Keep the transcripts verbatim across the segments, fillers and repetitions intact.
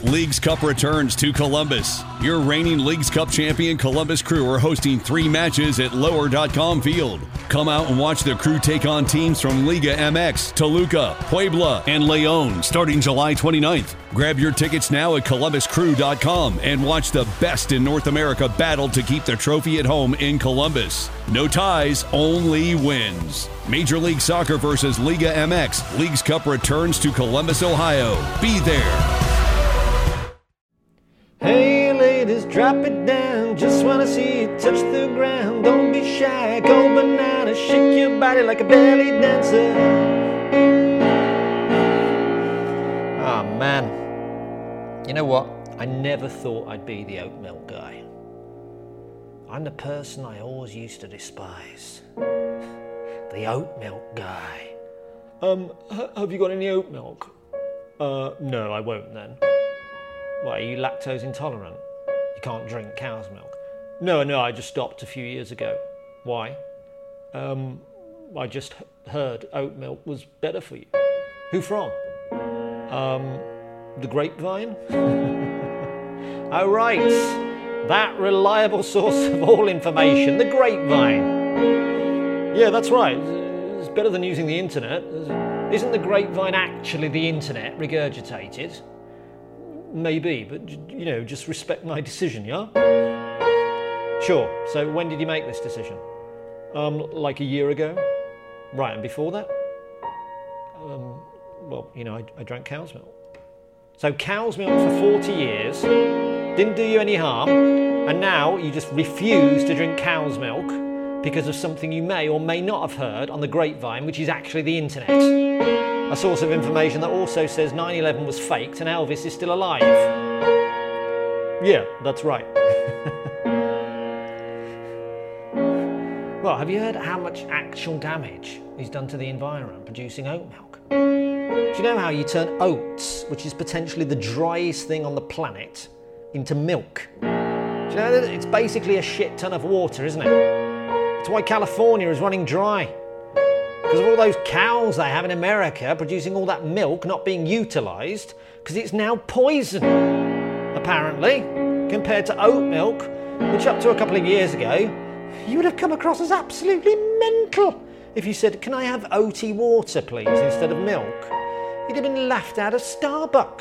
Leagues Cup returns to Columbus. Your reigning Leagues Cup champion Columbus Crew are hosting three matches at lower dot com Field. Come out and watch the Crew take on teams from Liga M X, Toluca, Puebla, and León starting July twenty-ninth. Grab your tickets now at columbus crew dot com and watch the best in North America battle to keep the trophy at home in Columbus. No ties, only wins. Major League Soccer versus Liga M X. Leagues Cup returns to Columbus, Ohio. Be there. Hey ladies, drop it down. Just wanna see you touch the ground. Don't be shy, go banana. Shake your body like a belly dancer. Oh man. You know what? I never thought I'd be the oat milk guy. I'm the person I always used to despise. The oat milk guy. Um, h- have you got any oat milk? Uh, no, I won't then. Why, are you lactose intolerant? You can't drink cow's milk? No, no, I just stopped a few years ago. Why? Um, I just heard oat milk was better for you. Who from? Um, the grapevine? Oh, right. That reliable source of all information, the grapevine. Yeah, that's right. It's better than using the internet. Isn't the grapevine actually the internet regurgitated? Maybe, but, you know, just respect my decision, yeah? Sure. So when did you make this decision? Um, like a year ago? Right, and before that? Um, well, you know, I, I drank cow's milk. So cow's milk for forty years didn't do you any harm, and now you just refuse to drink cow's milk because of something you may or may not have heard on the grapevine, which is actually the internet. A source of information that also says nine eleven was faked and Elvis is still alive. Yeah, that's right. Well, have you heard how much actual damage is done to the environment producing oat milk? Do you know how you turn oats, which is potentially the driest thing on the planet, into milk? Do you know that it's basically a shit ton of water, isn't it? It's why California is running dry. Because of all those cows they have in America producing all that milk not being utilised because it's now poison, apparently, compared to oat milk, which up to a couple of years ago, you would have come across as absolutely mental. If you said, can I have oaty water, please, instead of milk? You'd have been laughed out of Starbucks.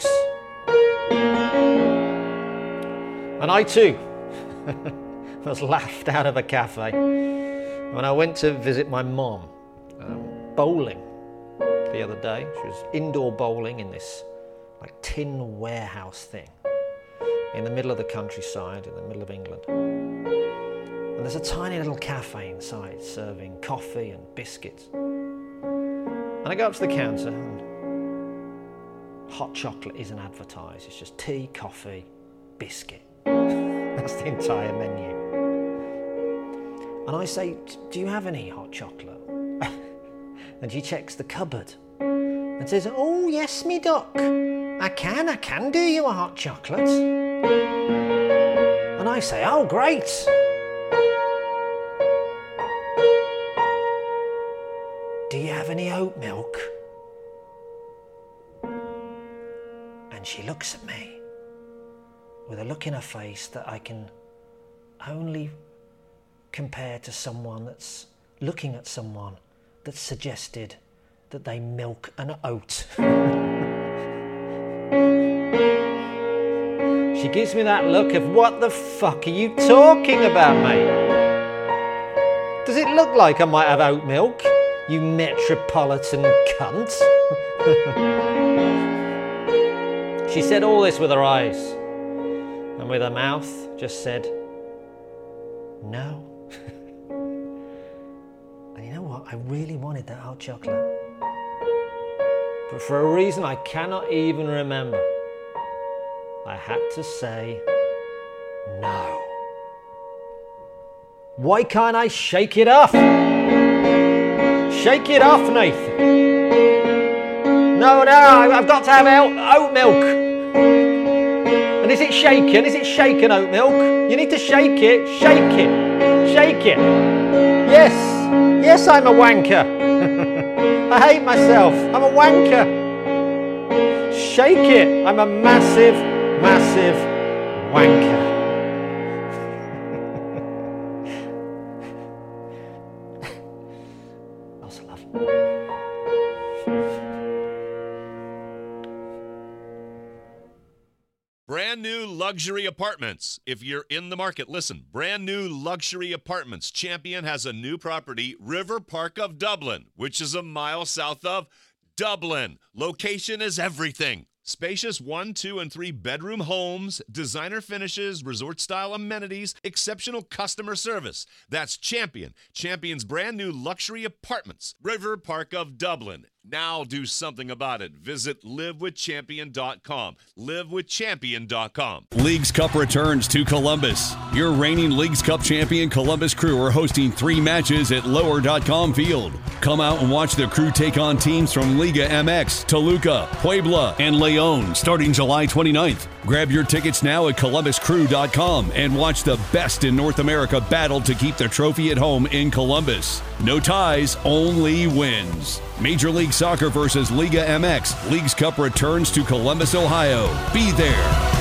And I too was laughed out of a cafe when I went to visit my mom. Um, bowling the other day. She was indoor bowling in this like tin warehouse thing in the middle of the countryside in the middle of England. And there's a tiny little cafe inside serving coffee and biscuits. And I go up to the counter and hot chocolate isn't advertised. It's just tea, coffee, biscuit. That's the entire menu. And I say, do you have any hot chocolate? And she checks the cupboard and says, oh yes, me duck, I can, I can do you a hot chocolate. And I say, oh great. Do you have any oat milk? And she looks at me with a look in her face that I can only compare to someone that's looking at someone that suggested that they milk an oat. She gives me that look of, what the fuck are you talking about, mate? Does it look like I might have oat milk, you metropolitan cunt? She said all this with her eyes, and with her mouth just said, no. I really wanted that hot chocolate. But for a reason I cannot even remember, I had to say no. Why can't I shake it off? Shake it off, Nathan. No, no, I've got to have oat milk. And is it shaken? Is it shaken oat milk? You need to shake it. Shake it. Shake it. Yes. Yes, I'm a wanker. I hate myself. I'm a wanker. Shake it. I'm a massive massive wanker. Lots of love. Brand new luxury apartments. If you're in the market, listen. Brand new luxury apartments. Champion has a new property, River Park of Dublin, which is a mile south of Dublin. Location is everything. Spacious one, two, and three bedroom homes, designer finishes, resort-style amenities, exceptional customer service. That's Champion. Champion's brand new luxury apartments, River Park of Dublin. Now do something about it. Visit live with champion dot com. live with champion dot com. Leagues Cup returns to Columbus. Your reigning Leagues Cup champion Columbus Crew are hosting three matches at lower dot com field. Come out and watch the Crew take on teams from Liga M X, Toluca, Puebla, and León starting July twenty-ninth. Grab your tickets now at columbus crew dot com and watch the best in North America battle to keep the trophy at home in Columbus. No ties, only wins. Major League Soccer versus Liga M X. Leagues Cup returns to Columbus, Ohio. Be there.